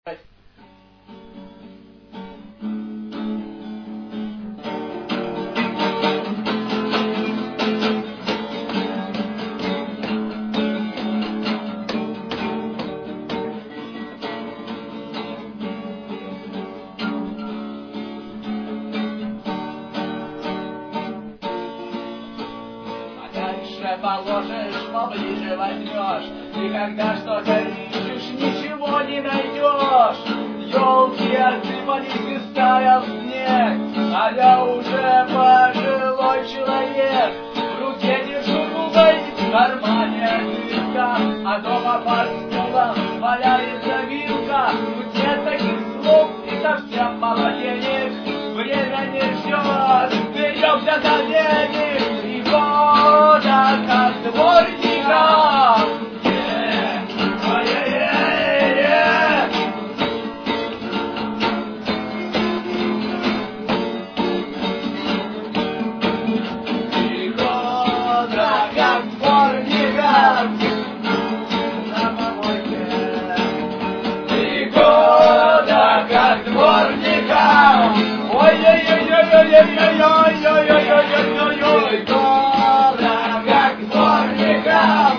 Положишь, поближе возьмешь, и когда что-то ищешь, ничего не найдешь. Елки осыпались и стаял снег, а я уже пожилой человек. В руке держу губой, в кармане отвертка, а дома под стулом валяется вилка. Тут нет таких слов и совсем мало денег. Время не ждет, беремся за денег. И года как дворника. И года как дворника на помойке. И года как дворника. Ой-ой-ой-ой-ой-ой-ой-ой-ой-ой-ой-ой, года как дворника.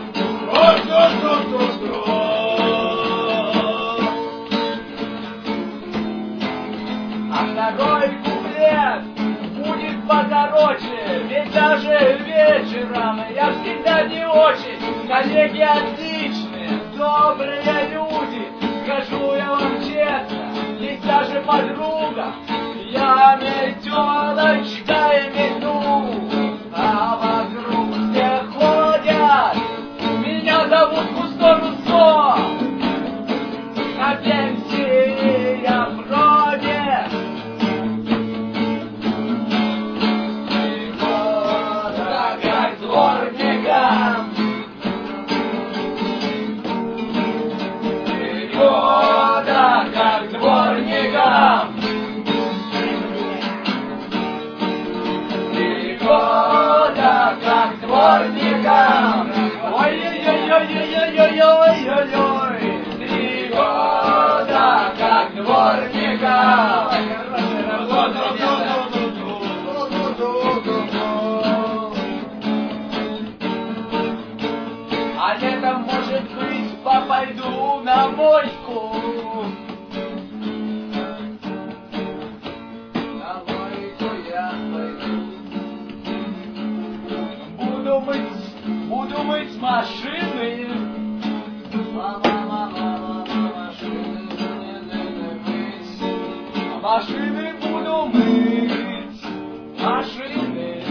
А второй куплет будет покороче, ведь даже вечером я всегда не очень. Коллеги отличные, добрые люди, скажу я вам честно, есть даже подруга. Я метелочка и мету, а вокруг все ходят. Меня зовут Кусто Руссо, на пенсии я вроде. И года как дворникам. И года как дворникам. Года как дворникам. Ой-ой-ой-ой-ой-ой-ой-ой. 3 года как дворникам. А летом, может быть, пойду на мойку. На мойку я пойду. Буду мыть машины. Машины мыть. Машины буду мыть. Машины.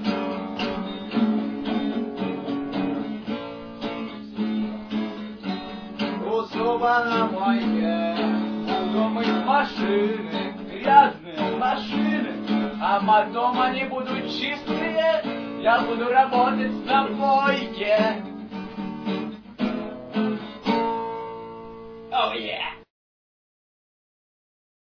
У суба на мойке буду мыть машины. Грязные машины. А потом они будут чистые. Я буду работать на мойке.